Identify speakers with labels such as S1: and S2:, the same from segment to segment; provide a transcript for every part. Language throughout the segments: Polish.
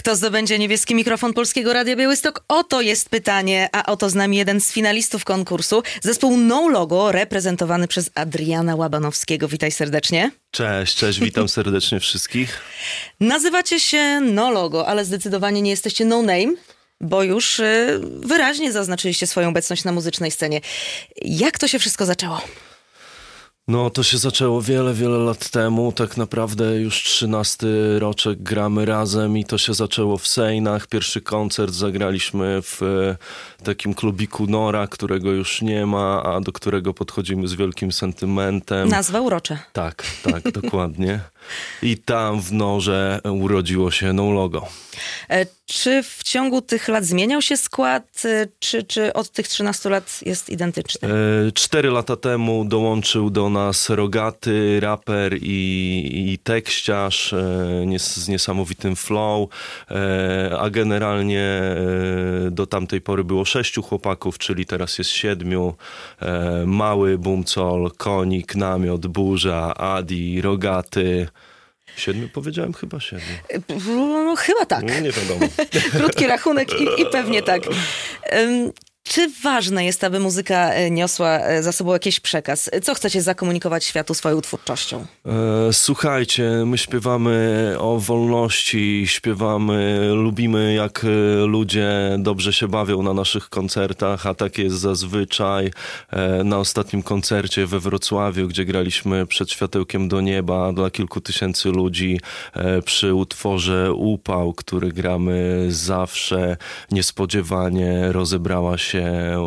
S1: Kto zdobędzie niebieski mikrofon Polskiego Radia Białystok? Oto jest pytanie, a oto z nami jeden z finalistów konkursu. Zespół No Logo, reprezentowany przez Adriana Łabanowskiego. Witaj serdecznie.
S2: Cześć, witam serdecznie wszystkich.
S1: Nazywacie się No Logo, ale zdecydowanie nie jesteście No Name, bo już wyraźnie zaznaczyliście swoją obecność na muzycznej scenie. Jak to się wszystko zaczęło?
S2: No to się zaczęło wiele lat temu. Tak naprawdę już 13 roczek gramy razem i to się zaczęło w Sejnach. Pierwszy koncert zagraliśmy w takim klubiku Nora, którego już nie ma, a do którego podchodzimy z wielkim sentymentem.
S1: Nazwa urocza.
S2: Tak, dokładnie. I tam w Norze urodziło się No Logo.
S1: Czy w ciągu tych lat zmieniał się skład, czy od tych 13 lat jest identyczny?
S2: 4 lata temu dołączył do nas Rogaty, raper i tekściarz z niesamowitym flow, a generalnie do tamtej pory było 6 chłopaków, czyli teraz jest 7. Mały, Bumcol, Konik, Namiot, Burza, Adi, Rogaty. 7 powiedziałem? Chyba 7.
S1: No, chyba tak.
S2: No, nie wiadomo.
S1: Krótki rachunek i pewnie tak. Czy ważne jest, aby muzyka niosła za sobą jakiś przekaz? Co chcecie zakomunikować światu swoją twórczością?
S2: Słuchajcie, my śpiewamy o wolności, lubimy jak ludzie dobrze się bawią na naszych koncertach, a tak jest zazwyczaj. Na ostatnim koncercie we Wrocławiu, gdzie graliśmy przed światełkiem do nieba dla kilku tysięcy ludzi przy utworze Upał, który gramy zawsze, niespodziewanie rozebrała się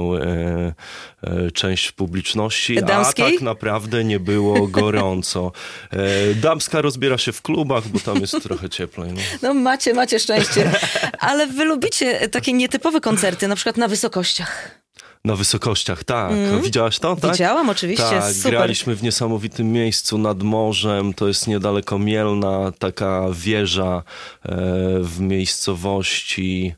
S2: część publiczności,
S1: Damskiej?
S2: A tak naprawdę nie było gorąco. Damska rozbiera się w klubach, bo tam jest trochę cieplej.
S1: No macie szczęście. Ale wy lubicie takie nietypowe koncerty, na przykład na wysokościach.
S2: Na wysokościach, tak. Widziałaś to? Tak?
S1: Widziałam, oczywiście.
S2: Tak,
S1: super.
S2: graliśmy w niesamowitym miejscu nad morzem. To jest niedaleko Mielna, taka wieża w miejscowości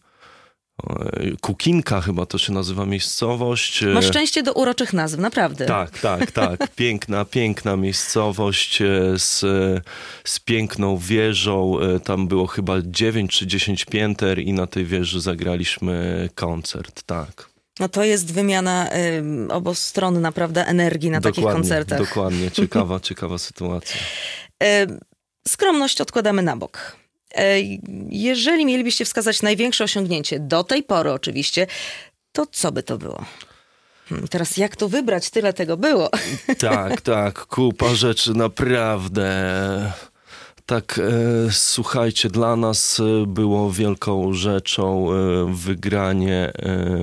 S2: Kukinka chyba to się nazywa miejscowość.
S1: Masz szczęście do uroczych nazw, naprawdę.
S2: Tak. Piękna miejscowość z piękną wieżą. Tam było chyba 9 czy 10 pięter i na tej wieży zagraliśmy koncert, tak.
S1: No to jest wymiana obostronna, prawda, energii na takich koncertach.
S2: Dokładnie, ciekawa sytuacja.
S1: Skromność odkładamy na bok. Jeżeli mielibyście wskazać największe osiągnięcie, do tej pory oczywiście, to co by to było? Teraz jak to wybrać? Tyle tego było.
S2: Tak, kupa rzeczy naprawdę. Tak, słuchajcie, dla nas było wielką rzeczą wygranie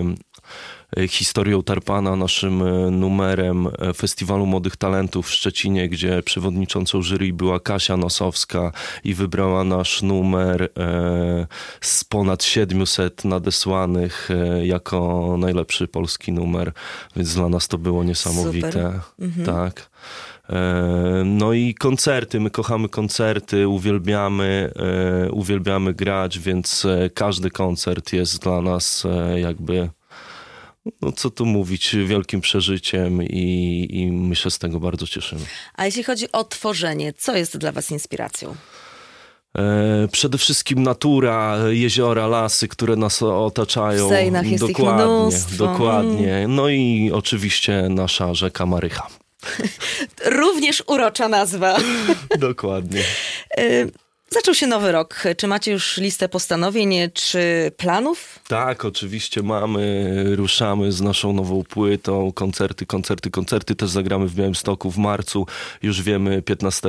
S2: Historią Tarpana, naszym numerem Festiwalu Młodych Talentów w Szczecinie, gdzie przewodniczącą jury była Kasia Nosowska i wybrała nasz numer z ponad 700 nadesłanych jako najlepszy polski numer, więc dla nas to było niesamowite. Tak. No i koncerty, my kochamy koncerty, uwielbiamy grać, więc każdy koncert jest dla nas jakby, no co tu mówić, wielkim przeżyciem i my się z tego bardzo cieszymy.
S1: A jeśli chodzi o tworzenie, co jest dla was inspiracją?
S2: Przede wszystkim natura, jeziora, lasy, które nas otaczają.
S1: W Sejnach jest ich mnóstwo.
S2: Dokładnie. No i oczywiście nasza rzeka Marycha.
S1: Również urocza nazwa.
S2: Dokładnie.
S1: Zaczął się nowy rok. Czy macie już listę postanowień, czy planów?
S2: Tak, oczywiście mamy. Ruszamy z naszą nową płytą. Koncerty. Też zagramy w Białymstoku w marcu. Już wiemy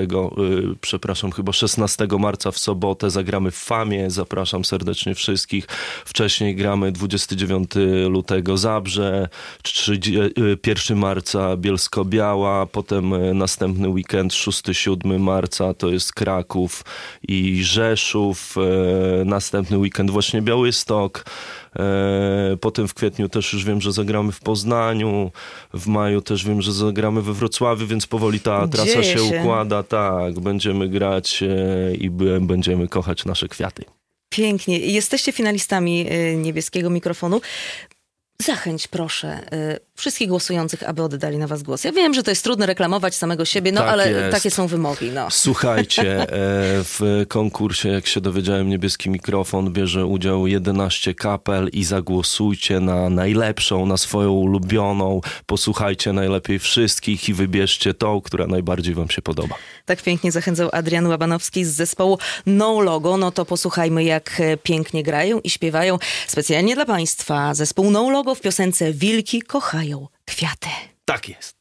S2: 16 marca w sobotę zagramy w Famie. Zapraszam serdecznie wszystkich. Wcześniej gramy 29 lutego Zabrze, 1 marca Bielsko-Biała, potem następny weekend 6-7 marca to jest Kraków i Rzeszów, następny weekend właśnie Białystok, potem w kwietniu też już wiem, że zagramy w Poznaniu, w maju też wiem, że zagramy we Wrocławiu, więc powoli ta trasa się układa, tak, będziemy grać i będziemy kochać nasze kwiaty.
S1: Pięknie. Jesteście finalistami niebieskiego mikrofonu. Zachęć proszę wszystkich głosujących, aby oddali na was głos. Ja wiem, że to jest trudno reklamować samego siebie, no
S2: Tak
S1: ale
S2: jest.
S1: takie są wymogi. No.
S2: Słuchajcie, w konkursie, jak się dowiedziałem, Niebieski Mikrofon bierze udział 11 kapel i zagłosujcie na najlepszą, na swoją ulubioną. Posłuchajcie najlepiej wszystkich i wybierzcie tą, która najbardziej wam się podoba.
S1: Tak pięknie zachęcał Adrian Łabanowski z zespołu No Logo. No to posłuchajmy, jak pięknie grają i śpiewają. Specjalnie dla państwa zespół No Logo w piosence Wilki kochają kwiaty.
S2: Tak jest.